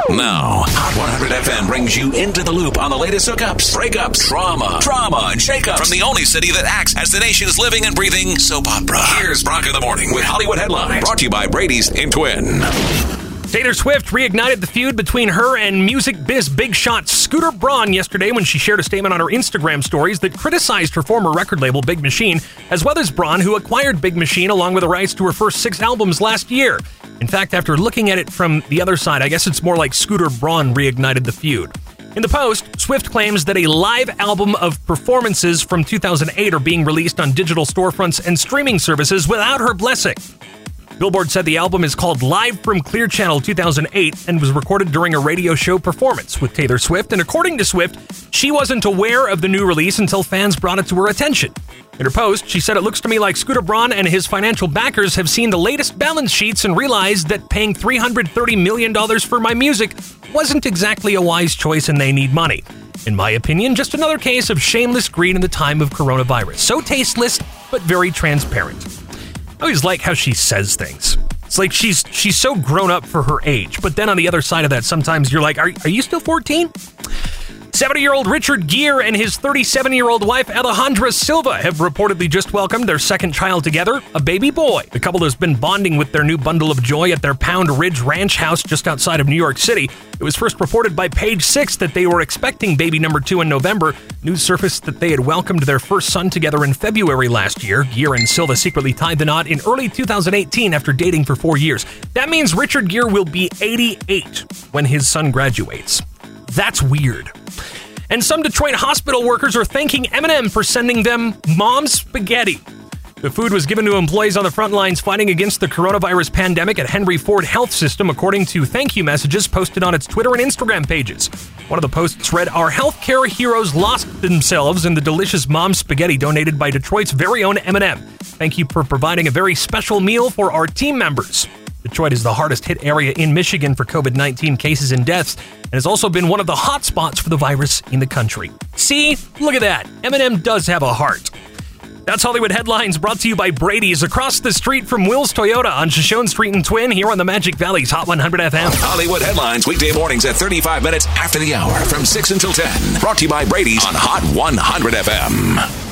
Now, Hot 100 FM brings you into the loop on the latest hookups, breakups, drama, and shakeups from the only city that acts as the nation's living and breathing soap opera. Here's Brock in the Morning with Hollywood Headlines, brought to you by Brady's in Twin. Taylor Swift reignited the feud between her and music biz big shot Scooter Braun yesterday when she shared a statement on her Instagram stories that criticized her former record label Big Machine, as well as Braun, who acquired Big Machine along with the rights to her first 6 albums last year. In fact, after looking at it from the other side, I guess it's more like Scooter Braun reignited the feud. In the post, Swift claims that a live album of performances from 2008 are being released on digital storefronts and streaming services without her blessing. Billboard said the album is called Live from Clear Channel 2008 and was recorded during a radio show performance with Taylor Swift, and according to Swift, she wasn't aware of the new release until fans brought it to her attention. In her post, she said, "It looks to me like Scooter Braun and his financial backers have seen the latest balance sheets and realized that paying $330 million for my music wasn't exactly a wise choice and they need money. In my opinion, just another case of shameless greed in the time of coronavirus. So tasteless, but very transparent." I always like how she says things. It's like she's so grown up for her age, but then on the other side of that, sometimes you're like, are you still 14? 70-year-old Richard Gere and his 37-year-old wife Alejandra Silva have reportedly just welcomed their second child together, a baby boy. The couple has been bonding with their new bundle of joy at their Pound Ridge Ranch house just outside of New York City. It was first reported by Page Six that they were expecting baby number 2 in November. News surfaced that they had welcomed their first son together in February last year. Gere and Silva secretly tied the knot in early 2018 after dating for 4 years. That means Richard Gere will be 88 when his son graduates. That's weird. And some Detroit hospital workers are thanking Eminem for sending them mom's spaghetti. The food was given to employees on the front lines fighting against the coronavirus pandemic at Henry Ford Health System, according to thank you messages posted on its Twitter and Instagram pages. One of the posts read, "Our healthcare heroes lost themselves in the delicious mom's spaghetti donated by Detroit's very own Eminem. Thank you for providing a very special meal for our team members." Detroit is the hardest hit area in Michigan for COVID-19 cases and deaths, and has also been one of the hot spots for the virus in the country. See? Look at that. Eminem does have a heart. That's Hollywood Headlines, brought to you by Brady's, across the street from Will's Toyota on Shoshone Street in Twin, here on the Magic Valley's Hot 100 FM. Hollywood Headlines, weekday mornings at 35 minutes after the hour from 6 until 10. Brought to you by Brady's on Hot 100 FM.